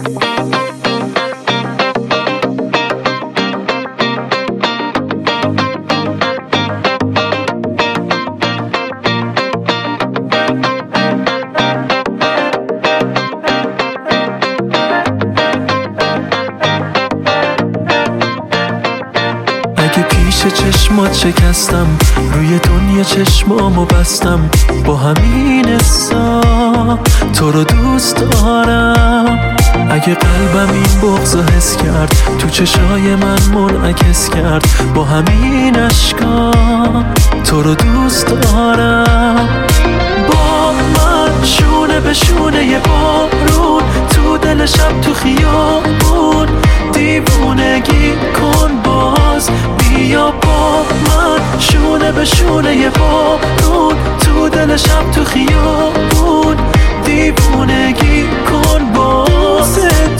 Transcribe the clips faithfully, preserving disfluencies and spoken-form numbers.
اگه پیش چشمات شکستم، روی دنیا چشمامو بستم، با همین حسا تو رو دوست دارم. اگه قلبم این بغضو حس کرد، تو چشای من منعکس کرد، با همین اشکا تو رو دوست دارم. با من شونه به شونه یه بارون، تو دل شب تو خیابون، دیوونگی کن باز بیا با من شونه به شونه یه بارون، تو دل شب تو خیابون، دیوونگی کن باز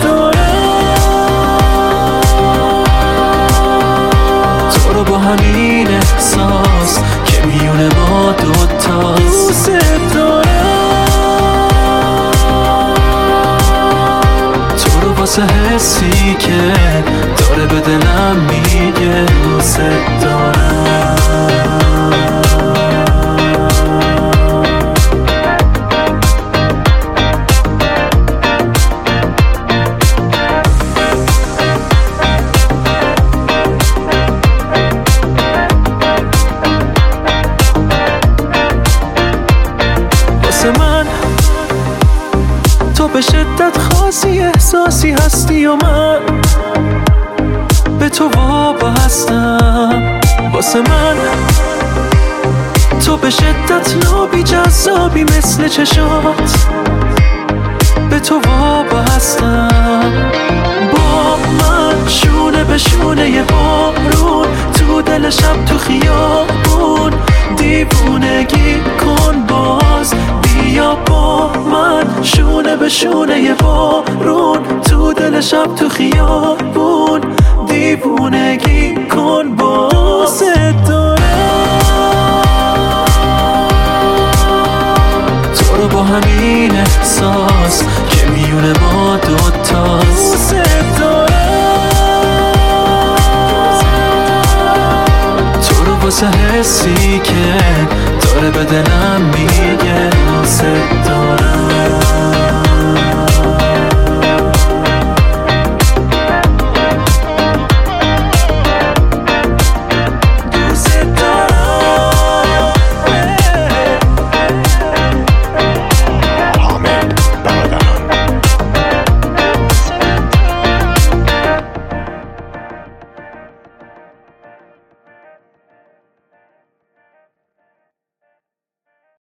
دارم تو رو با همین احساس که میونه ما دوتاست. تو رو واسه حسی که داره به دلم میگه دوست دارم. واسه من تو به شدت خاصی احساسی هستی و من به تو وابستم. واسه من تو به شدت لابی جذابی مثل چشات، به تو وابستم. با من شونه به شونه یه بارون، تو دل شب تو خیابون، دیوونگی کن باز بیا با من شونه به شونه یه بارون، تو دل شب تو خیابون، دیوونگی کن باز دارم تو رو با همین احساس که میونه ما دوتاست. تو رو واسه حسی که داره به دلم میگه دوست دارم.